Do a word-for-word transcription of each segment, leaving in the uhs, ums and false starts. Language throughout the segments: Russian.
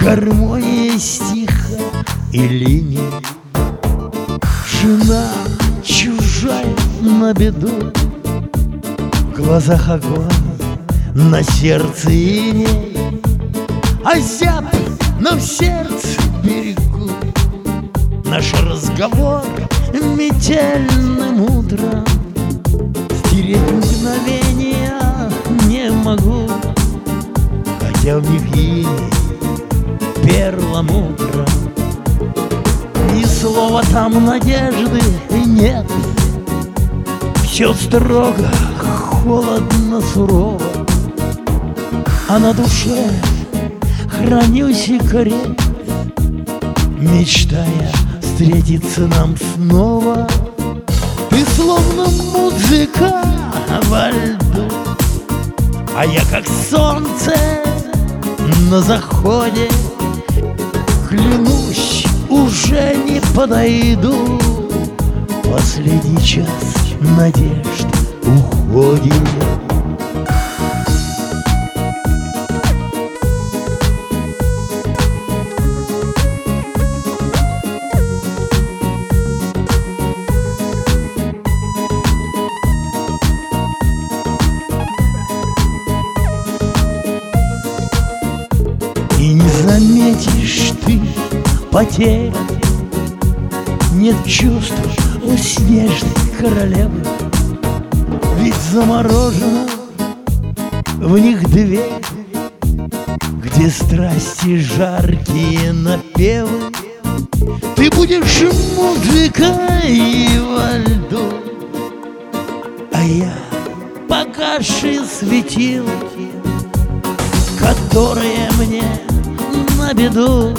гармония стиха и линий. Жена чужая на беду, в глазах огонь, на сердце иней, озяб, но в сердце берегу. Наш разговор метельным утром стереть мгновения не могу, хотя в них иней перламутром. Ни слова там надежды нет, все строго, холодно, сурово, а на душе храню секрет, мечтая встретиться нам снова. Ты словно музыка во льду, а я как солнце на заходе. Клянусь, уже не подойду, последний час надежд уходит. И не заметишь ты потерь, нет чувств у снежной королевы, ведь заморожена в них дверь, где страсти жаркие напевы. Ты будешь музыкой во льду, а я погасшие светилки, которые мне на беду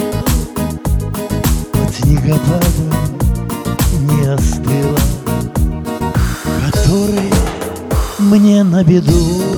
от снегопада не остыла, которые мне на беду.